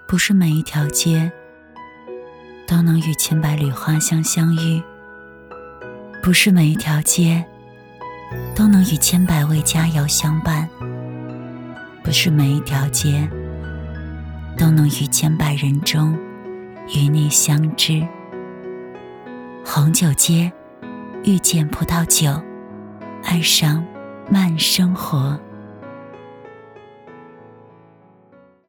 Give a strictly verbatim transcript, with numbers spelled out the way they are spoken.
不是每一条街都能与千百缕花香相遇，不是每一条街都能与千百味佳肴相伴，不是每一条街都能于千百人中与你相知。红酒街遇见葡萄酒，爱上慢生活。